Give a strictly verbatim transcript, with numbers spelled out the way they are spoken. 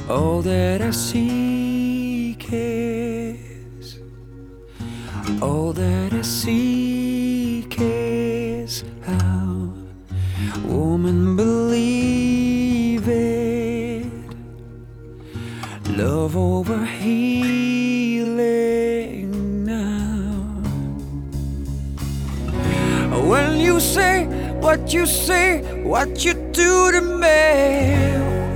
All that I seek is, all that I seek is how woman believe it. Love over healing now. When you say what you say, what you do to me,